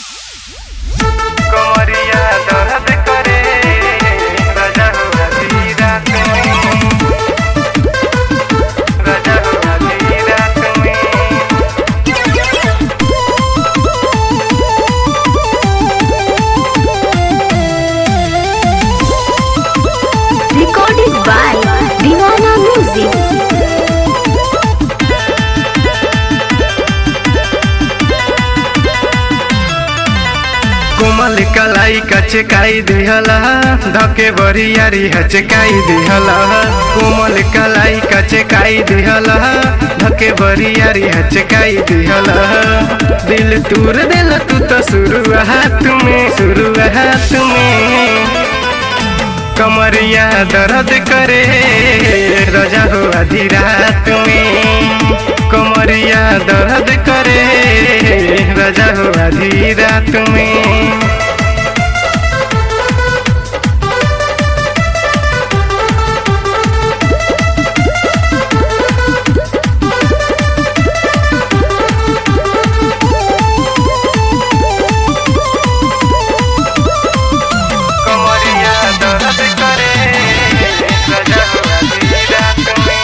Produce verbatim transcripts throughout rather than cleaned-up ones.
कमरिया दर्द करे राजा हो आधी रात में, राजा हो आधी रात में। Recorded by Divana Music. कोमल कलाई कचकाई दिहला धके बरियारी हचकाई दिहला, कोमल कलाई कचकाई दिहला धके बरियारी हचकाई दिहला। दिल तूर दिल तू तो शुरुआत में शुरुआत में, कमरिया दर्द करे राजा हो आधी रात में, कमरिया दर्द करे राजा हो आधी रात में। कमरिया दर्द करे राजा हो आधी रात में,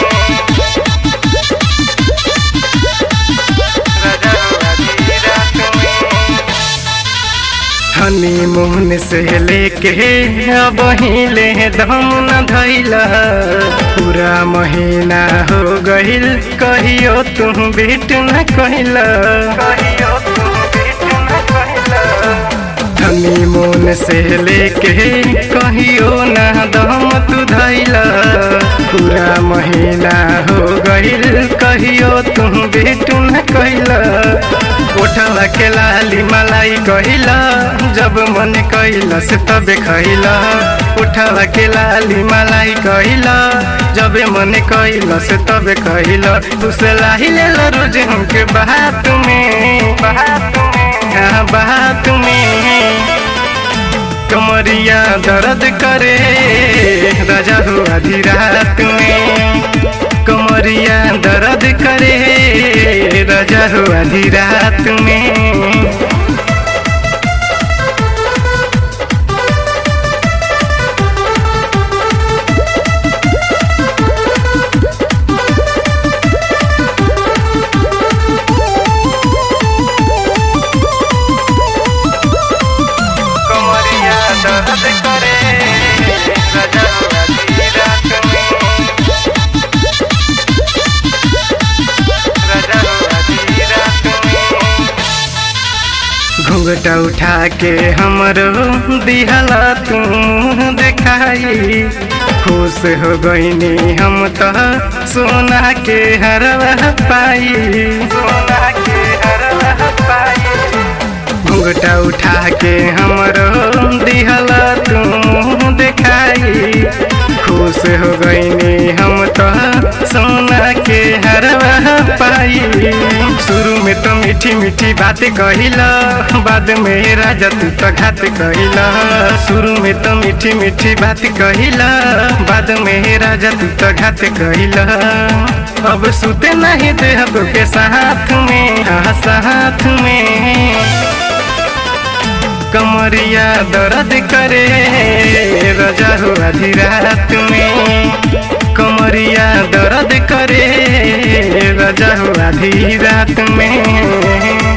राजा हो आधी रात में। हनीमून से लेके अब हिले दम न धैला, पूरा महीना हो गइल कहियो तुम भेट न कहिला, कहियो तुम भेट न कहिला। हनीमून से लेके कहियो ना दम तू धैला, पूरा महीना हो गइल कहियो तुम भेट न कहिला। उठला के लाली मलाई कहिला जब मन कहिला से तबे खइला, उठला के लाली मलाई कहिला जब मन कहिला से तबे खइला। तू से लाही ले रोज हमके बात में बात में हाँ बात में, कमरिया दर्द करे राजा हो आधी रात में, कमरिया दर्द करे राजा हो आधी रात में। कमरिया दर्द करे राजा हो आधी रात में, राजा हो आधी रात में। घूंघटा उठा के हमरो दिहला तुम देखाई, खुश हो गईनी हम तो सोना के हरवा पाई, सोना के हरवा पाई। घूंघटा उठा के हमरो दिहला तुम देखाई, खुश हो गईनी हम तो सोना के हरवा पाई। शुरू में तो मीठी मीठी बात कहिला, बाद में राजा तू तो घात कहिला, शुरू में तो मीठी मीठी बात कहिला, बाद में राजा तू तो घात कहिला। अब सुते नहीं देहब के साथ में हाँ साथ में, कमरिया दर्द करे राजा हो आधी रात में, कमरिया दर्द करे राजा हो आधी रात में।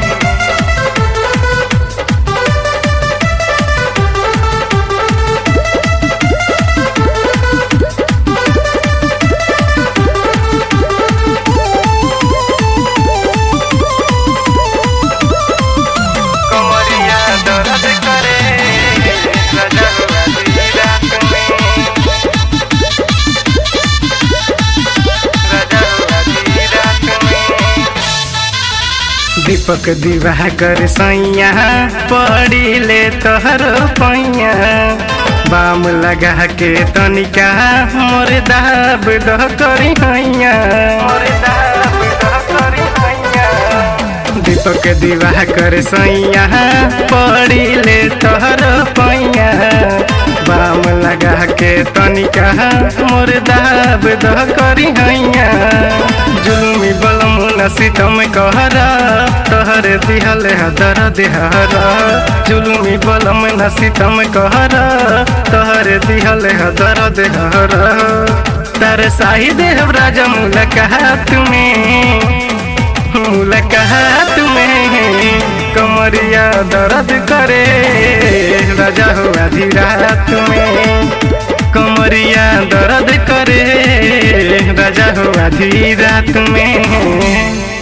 कमरिया दर्द करे राजा हो आधी रात में, राजा हो आधी रात में। दीपक दिवाकर सैया पड़ी ले तोहर पैया, बाम लगा के तनिका मोर दाब दह करी हैया, मोर दाब दह करी हैया। दीपक दिवाकर सैया पड़ी ले तोहर पैया, बाम लगा के तनिका मोर दाब दह करी हैया जुलमी बलम नसीतम कहरा तहर दिहल हदर देहरा जुलमी बलम नसीतम कहरा तहर दिहल हदर देहरा तर साही देव राजा मुलाकात में मुलाकात में कमरिया दर्द करे राजा हो आधी रात में कमरिया दर्द करे राजा हो आधी रात में।